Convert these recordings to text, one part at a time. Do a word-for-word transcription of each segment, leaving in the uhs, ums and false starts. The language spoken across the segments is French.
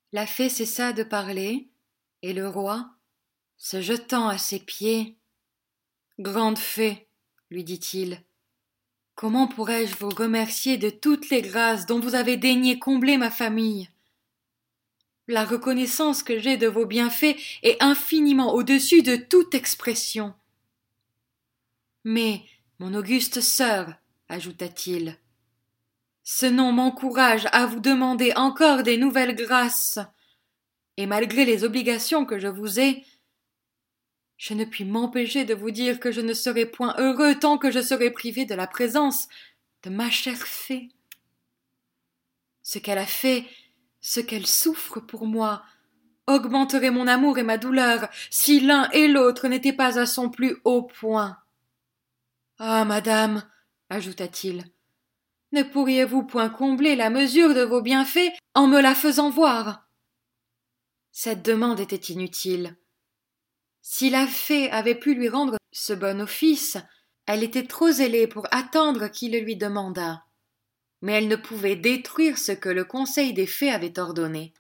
La fée cessa de parler, et le roi, se jetant à ses pieds, « Grande fée, lui dit-il, comment pourrais-je vous remercier de toutes les grâces dont vous avez daigné combler ma famille? La reconnaissance que j'ai de vos bienfaits est infiniment au-dessus de toute expression. Mais, mon auguste sœur, ajouta-t-il, ce nom m'encourage à vous demander encore des nouvelles grâces, et malgré les obligations que je vous ai, je ne puis m'empêcher de vous dire que je ne serai point heureux tant que je serai privé de la présence de ma chère fée. Ce qu'elle a fait, ce qu'elle souffre pour moi, augmenterait mon amour et ma douleur si l'un et l'autre n'étaient pas à son plus haut point. Ah, madame, ajouta-t-il, ne pourriez-vous point combler la mesure de vos bienfaits en me la faisant voir? Cette demande était inutile. Si la fée avait pu lui rendre ce bon office, elle était trop zélée pour attendre qu'il le lui demandât. Mais elle ne pouvait détruire ce que le conseil des fées avait ordonné.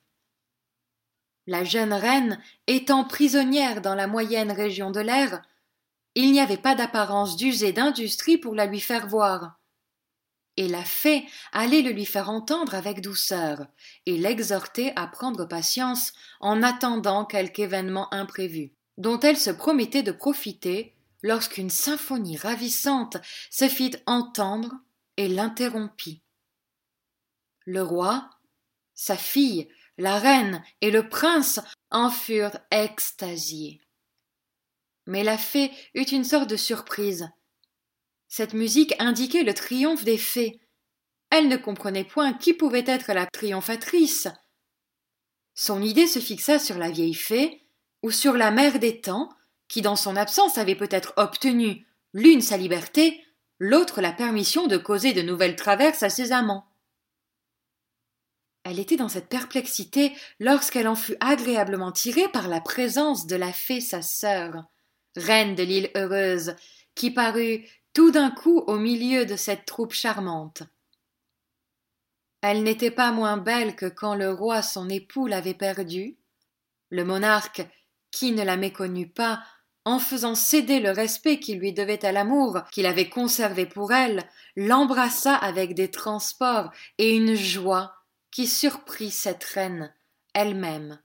La jeune reine étant prisonnière dans la moyenne région de l'air, il n'y avait pas d'apparence d'use et d'industrie pour la lui faire voir. Et la fée allait le lui faire entendre avec douceur, et l'exhorter à prendre patience en attendant quelque événement imprévu, dont elle se promettait de profiter lorsqu'une symphonie ravissante se fit entendre et l'interrompit. Le roi, sa fille, la reine et le prince en furent extasiés. Mais la fée eut une sorte de surprise. Cette musique indiquait le triomphe des fées. Elle ne comprenait point qui pouvait être la triomphatrice. Son idée se fixa sur la vieille fée ou sur la mère des temps, qui dans son absence avait peut-être obtenu, l'une sa liberté, l'autre la permission de causer de nouvelles traverses à ses amants. Elle était dans cette perplexité lorsqu'elle en fut agréablement tirée par la présence de la fée sa sœur, reine de l'île heureuse, qui parut tout d'un coup au milieu de cette troupe charmante. Elle n'était pas moins belle que quand le roi son époux l'avait perdue. Le monarque, qui ne la méconnut pas, en faisant céder le respect qu'il lui devait à l'amour qu'il avait conservé pour elle, l'embrassa avec des transports et une joie qui surprit cette reine elle-même.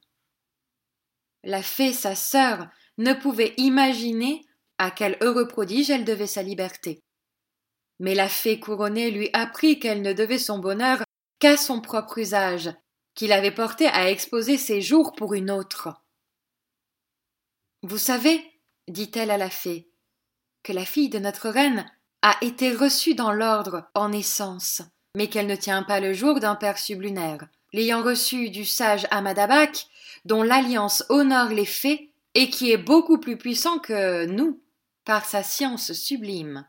La fée, sa sœur, ne pouvait imaginer à quel heureux prodige elle devait sa liberté. Mais la fée couronnée lui apprit qu'elle ne devait son bonheur qu'à son propre usage, qui l'avait portée à exposer ses jours pour une autre. Vous savez, dit-elle à la fée, que la fille de notre reine a été reçue dans l'ordre en naissance, mais qu'elle ne tient pas le jour d'un père sublunaire, l'ayant reçue du sage Amadabac, dont l'alliance honore les fées et qui est beaucoup plus puissant que nous, par sa science sublime.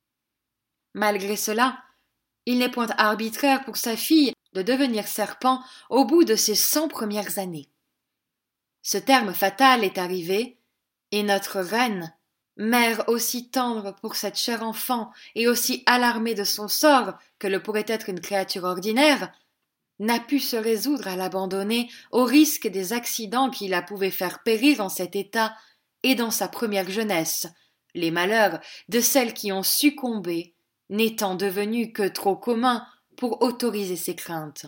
Malgré cela, il n'est point arbitraire pour sa fille de devenir serpent au bout de ses cent premières années. Ce terme fatal est arrivé, et notre reine, mère aussi tendre pour cette chère enfant et aussi alarmée de son sort que le pourrait être une créature ordinaire, n'a pu se résoudre à l'abandonner au risque des accidents qui la pouvaient faire périr en cet état et dans sa première jeunesse, les malheurs de celles qui ont succombé n'étant devenus que trop communs pour autoriser ses craintes.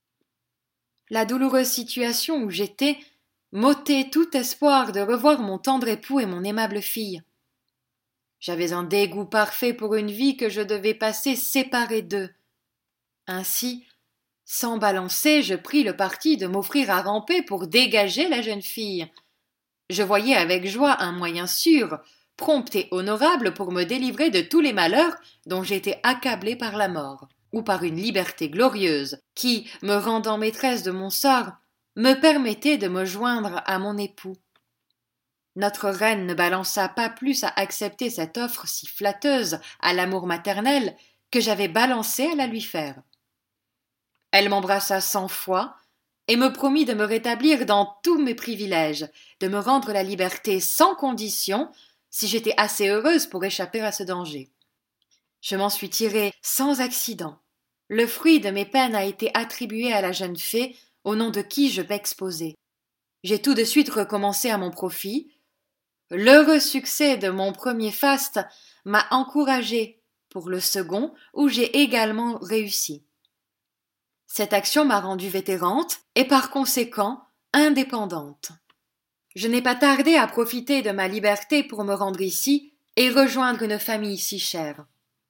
La douloureuse situation où j'étais m'ôtait tout espoir de revoir mon tendre époux et mon aimable fille. J'avais un dégoût parfait pour une vie que je devais passer séparée d'eux. Ainsi, sans balancer, je pris le parti de m'offrir à ramper pour dégager la jeune fille. Je voyais avec joie un moyen sûr, prompt et honorable pour me délivrer de tous les malheurs dont j'étais accablée par la mort, ou par une liberté glorieuse, qui, me rendant maîtresse de mon sort, me permettait de me joindre à mon époux. Notre reine ne balança pas plus à accepter cette offre si flatteuse à l'amour maternel que j'avais balancé à la lui faire. Elle m'embrassa cent fois et me promit de me rétablir dans tous mes privilèges, de me rendre la liberté sans condition si j'étais assez heureuse pour échapper à ce danger. Je m'en suis tirée sans accident. Le fruit de mes peines a été attribué à la jeune fée au nom de qui je m'exposais. J'ai tout de suite recommencé à mon profit. L'heureux succès de mon premier faste m'a encouragé pour le second, où j'ai également réussi. Cette action m'a rendue vétérante et par conséquent indépendante. Je n'ai pas tardé à profiter de ma liberté pour me rendre ici et rejoindre une famille si chère.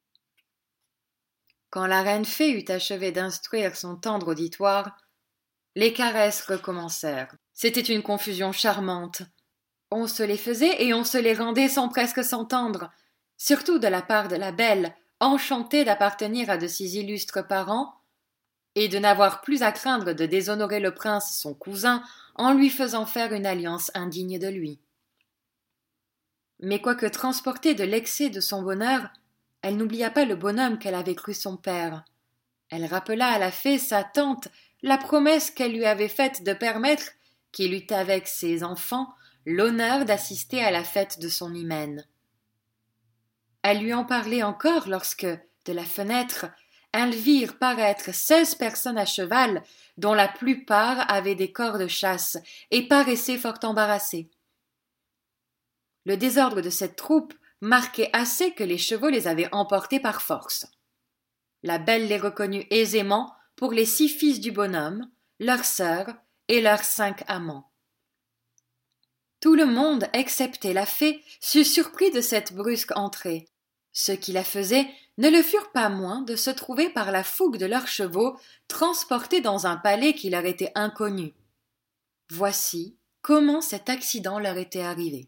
Quand la reine fée eut achevé d'instruire son tendre auditoire, les caresses recommencèrent. C'était une confusion charmante. On se les faisait et on se les rendait sans presque s'entendre, surtout de la part de la belle, enchantée d'appartenir à de si illustres parents, et de n'avoir plus à craindre de déshonorer le prince son cousin en lui faisant faire une alliance indigne de lui. Mais quoique transportée de l'excès de son bonheur, elle n'oublia pas le bonhomme qu'elle avait cru son père. Elle rappela à la fée, sa tante, la promesse qu'elle lui avait faite de permettre qu'il eût avec ses enfants l'honneur d'assister à la fête de son hymen. Elle lui en parlait encore lorsque, de la fenêtre, elles virent paraître seize personnes à cheval, dont la plupart avaient des cors de chasse et paraissaient fort embarrassées. Le désordre de cette troupe marquait assez que les chevaux les avaient emportés par force. La belle les reconnut aisément pour les six fils du bonhomme, leurs sœurs et leurs cinq amants. Tout le monde, excepté la fée, fut surpris de cette brusque entrée. Ceux qui la faisaient ne le furent pas moins de se trouver par la fougue de leurs chevaux transportés dans un palais qui leur était inconnu. Voici comment cet accident leur était arrivé.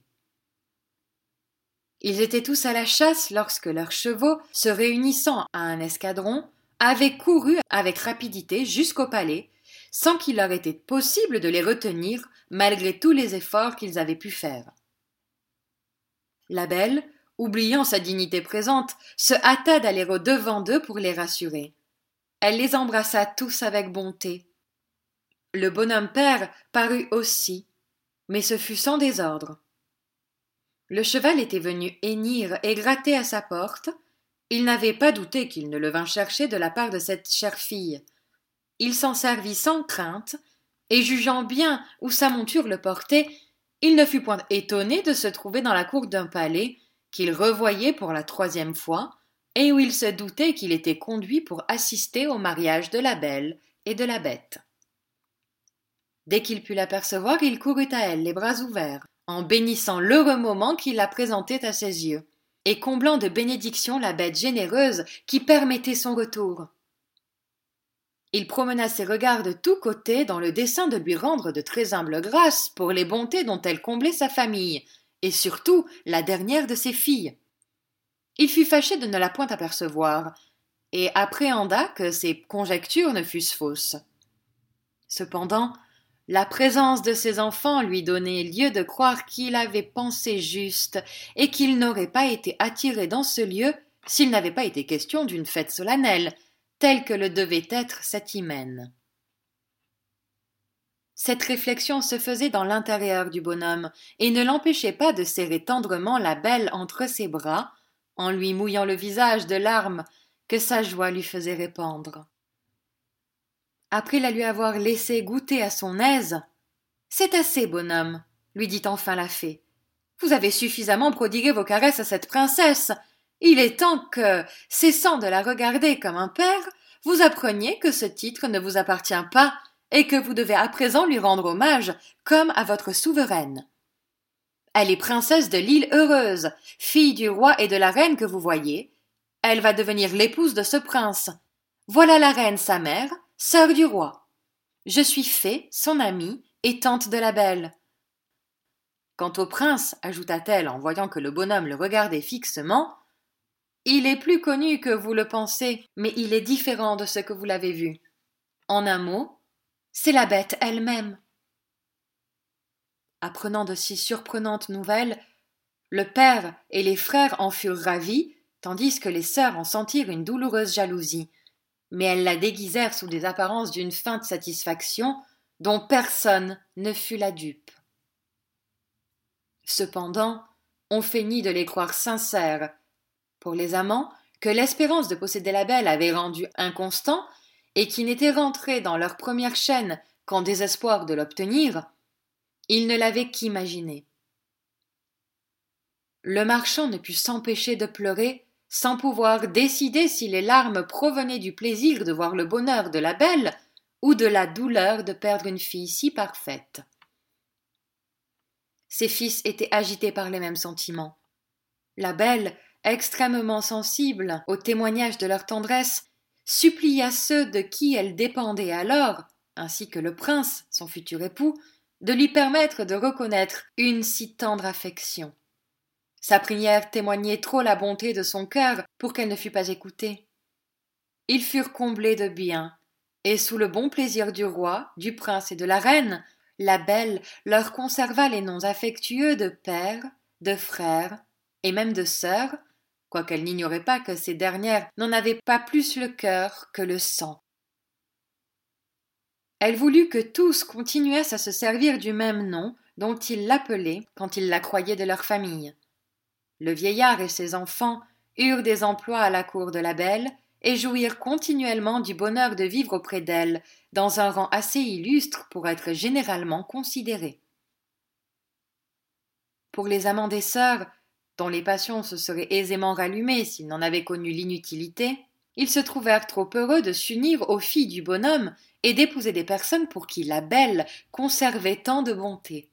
Ils étaient tous à la chasse lorsque leurs chevaux, se réunissant à un escadron, avaient couru avec rapidité jusqu'au palais, sans qu'il leur était possible de les retenir malgré tous les efforts qu'ils avaient pu faire. La belle, oubliant sa dignité présente, se hâta d'aller au-devant d'eux pour les rassurer. Elle les embrassa tous avec bonté. Le bonhomme père parut aussi, mais ce fut sans désordre. Le cheval était venu hennir et gratter à sa porte. Il n'avait pas douté qu'il ne le vînt chercher de la part de cette chère fille. Il s'en servit sans crainte, et jugeant bien où sa monture le portait, il ne fut point étonné de se trouver dans la cour d'un palais qu'il revoyait pour la troisième fois, et où il se doutait qu'il était conduit pour assister au mariage de la belle et de la bête. Dès qu'il put l'apercevoir, il courut à elle, les bras ouverts, en bénissant l'heureux moment qui la présentait à ses yeux, et comblant de bénédictions la bête généreuse qui permettait son retour. Il promena ses regards de tous côtés dans le dessein de lui rendre de très humbles grâces pour les bontés dont elle comblait sa famille, et surtout la dernière de ses filles. Il fut fâché de ne la point apercevoir, et appréhenda que ses conjectures ne fussent fausses. Cependant, la présence de ses enfants lui donnait lieu de croire qu'il avait pensé juste, et qu'il n'aurait pas été attiré dans ce lieu s'il n'avait pas été question d'une fête solennelle, telle que le devait être cet hymen. Cette réflexion se faisait dans l'intérieur du bonhomme, et ne l'empêchait pas de serrer tendrement la belle entre ses bras, en lui mouillant le visage de larmes que sa joie lui faisait répandre. Après la lui avoir laissé goûter à son aise, « C'est assez, bonhomme, lui dit enfin la fée. Vous avez suffisamment prodigué vos caresses à cette princesse. Il est temps que, cessant de la regarder comme un père, vous appreniez que ce titre ne vous appartient pas et que vous devez à présent lui rendre hommage comme à votre souveraine. Elle est princesse de l'île Heureuse, fille du roi et de la reine que vous voyez. Elle va devenir l'épouse de ce prince. Voilà la reine, sa mère, sœur du roi. Je suis fée, son amie, et tante de la belle. Quant au prince, ajouta-t-elle en voyant que le bonhomme le regardait fixement, il est plus connu que vous le pensez, mais il est différent de ce que vous l'avez vu. En un mot, c'est la bête elle-même. Apprenant de si surprenantes nouvelles, le père et les frères en furent ravis, tandis que les sœurs en sentirent une douloureuse jalousie, mais elles la déguisèrent sous des apparences d'une feinte satisfaction dont personne ne fut la dupe. Cependant, on feignit de les croire sincères. Pour les amants, que l'espérance de posséder la belle avait rendus inconstants, et qui n'étaient rentrés dans leur première chaîne qu'en désespoir de l'obtenir, il ne l'avait qu'imaginé. Le marchand ne put s'empêcher de pleurer sans pouvoir décider si les larmes provenaient du plaisir de voir le bonheur de la belle ou de la douleur de perdre une fille si parfaite. Ses fils étaient agités par les mêmes sentiments. La belle, extrêmement sensible aux témoignages de leur tendresse, supplia ceux de qui elle dépendait alors, ainsi que le prince, son futur époux, de lui permettre de reconnaître une si tendre affection. Sa prière témoignait trop la bonté de son cœur pour qu'elle ne fût pas écoutée. Ils furent comblés de bien, et sous le bon plaisir du roi, du prince et de la reine, la belle leur conserva les noms affectueux de père, de frère et même de sœur, quoiqu'elle n'ignorait pas que ces dernières n'en avaient pas plus le cœur que le sang. Elle voulut que tous continuassent à se servir du même nom dont ils l'appelaient quand ils la croyaient de leur famille. Le vieillard et ses enfants eurent des emplois à la cour de la belle et jouirent continuellement du bonheur de vivre auprès d'elle, dans un rang assez illustre pour être généralement considéré. Pour les amants des sœurs, dont les passions se seraient aisément rallumées s'ils n'en avaient connu l'inutilité, ils se trouvèrent trop heureux de s'unir aux filles du bonhomme et d'épouser des personnes pour qui la belle conservait tant de bonté.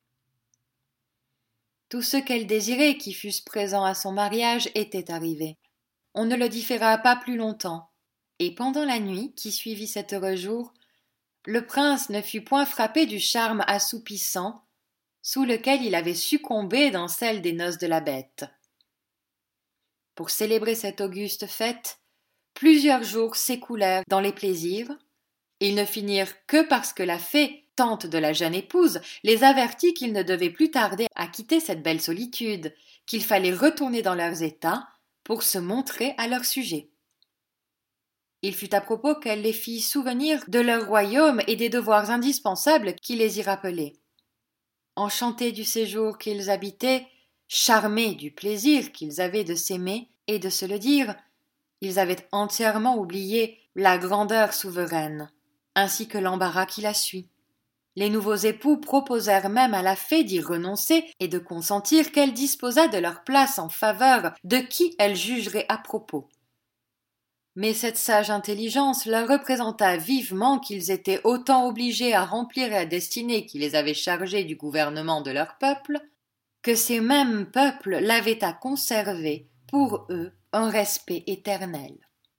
Tous ceux qu'elle désirait qui fussent présents à son mariage étaient arrivés. On ne le différa pas plus longtemps, et pendant la nuit qui suivit cet heureux jour, le prince ne fut point frappé du charme assoupissant sous lequel il avait succombé dans celle des noces de la bête. Pour célébrer cette auguste fête, plusieurs jours s'écoulèrent dans les plaisirs. Ils ne finirent que parce que la fée, tante de la jeune épouse, les avertit qu'ils ne devaient plus tarder à quitter cette belle solitude, qu'il fallait retourner dans leurs états pour se montrer à leur sujet. Il fut à propos qu'elle les fit souvenir de leur royaume et des devoirs indispensables qui les y rappelaient. Enchantés du séjour qu'ils habitaient, charmés du plaisir qu'ils avaient de s'aimer et de se le dire, ils avaient entièrement oublié la grandeur souveraine, ainsi que l'embarras qui la suit. Les nouveaux époux proposèrent même à la fée d'y renoncer et de consentir qu'elle disposât de leur place en faveur de qui elle jugerait à propos. Mais cette sage intelligence leur représenta vivement qu'ils étaient autant obligés à remplir la destinée qui les avait chargés du gouvernement de leur peuple, que ces mêmes peuples l'avaient à conserver, pour eux, un respect éternel.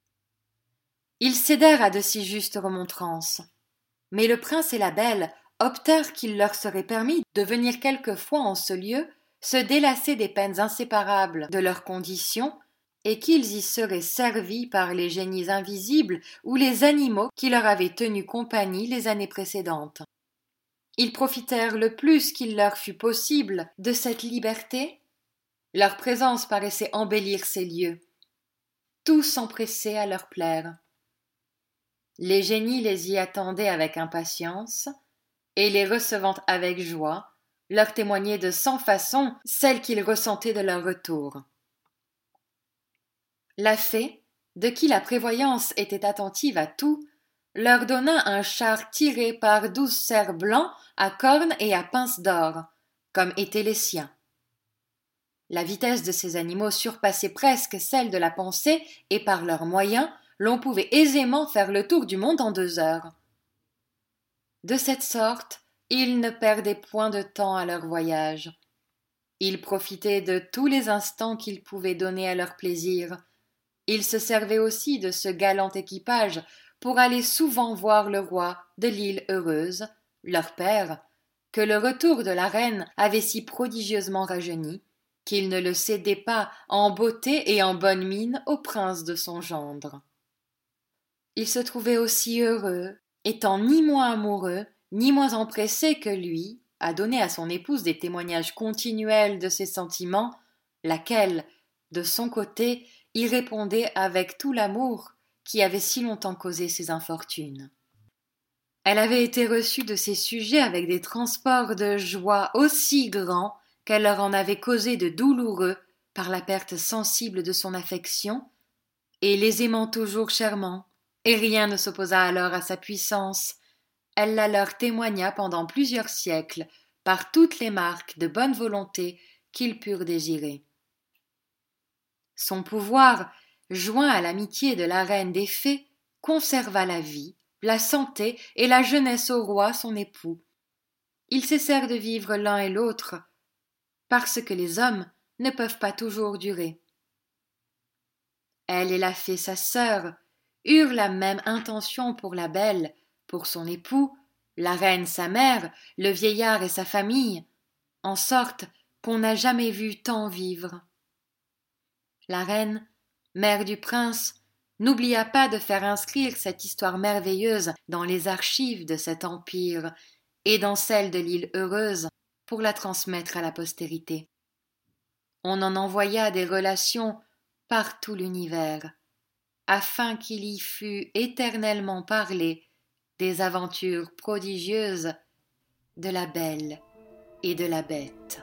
Ils cédèrent à de si justes remontrances, mais le prince et la belle optèrent qu'il leur serait permis de venir quelquefois en ce lieu se délasser des peines inséparables de leurs conditions et qu'ils y seraient servis par les génies invisibles ou les animaux qui leur avaient tenu compagnie les années précédentes. Ils profitèrent le plus qu'il leur fut possible de cette liberté. Leur présence paraissait embellir ces lieux. Tous s'empressaient à leur plaire. Les génies les y attendaient avec impatience, et les recevant avec joie, leur témoignaient de cent façons celles qu'ils ressentaient de leur retour. La fée, de qui la prévoyance était attentive à tout, leur donna un char tiré par douze cerfs blancs à cornes et à pinces d'or, comme étaient les siens. La vitesse de ces animaux surpassait presque celle de la pensée, et par leurs moyens, l'on pouvait aisément faire le tour du monde en deux heures. De cette sorte, ils ne perdaient point de temps à leur voyage. Ils profitaient de tous les instants qu'ils pouvaient donner à leur plaisir. Ils se servaient aussi de ce galant équipage pour aller souvent voir le roi de l'île Heureuse, leur père, que le retour de la reine avait si prodigieusement rajeuni, qu'il ne le cédait pas en beauté et en bonne mine au prince de son gendre. Il se trouvait aussi heureux, étant ni moins amoureux, ni moins empressé que lui, à donner à son épouse des témoignages continuels de ses sentiments, laquelle, de son côté, y répondait avec tout l'amour qui avait si longtemps causé ses infortunes. Elle avait été reçue de ses sujets avec des transports de joie aussi grands qu'elle leur en avait causé de douloureux par la perte sensible de son affection, et les aimant toujours chèrement, et rien ne s'opposa alors à sa puissance, elle la leur témoigna pendant plusieurs siècles par toutes les marques de bonne volonté qu'ils purent désirer. Son pouvoir, joint à l'amitié de la reine des fées, conserva la vie, la santé et la jeunesse au roi son époux. Ils cessèrent de vivre l'un et l'autre, parce que les hommes ne peuvent pas toujours durer. Elle et la fée sa sœur eurent la même intention pour la belle, pour son époux, la reine sa mère, le vieillard et sa famille, en sorte qu'on n'a jamais vu tant vivre. La reine, mère du prince, n'oublia pas de faire inscrire cette histoire merveilleuse dans les archives de cet empire et dans celles de l'île heureuse pour la transmettre à la postérité. On en envoya des relations par tout l'univers, afin qu'il y fût éternellement parlé des aventures prodigieuses de la belle et de la bête.